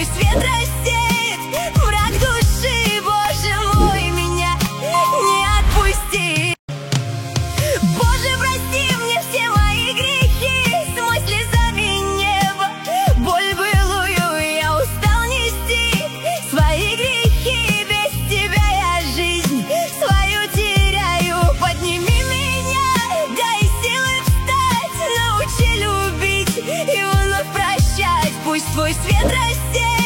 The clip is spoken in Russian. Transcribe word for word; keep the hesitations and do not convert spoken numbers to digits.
свой свет рассеет. Враг души, Боже мой, меня не отпусти. Боже, прости мне все мои грехи, смой слезами небо, боль былую я устал нести. Свои грехи, без тебя я жизнь свою теряю. Подними меня, дай силы встать, научи любить и вновь прощать. Пусть твой свет рассеет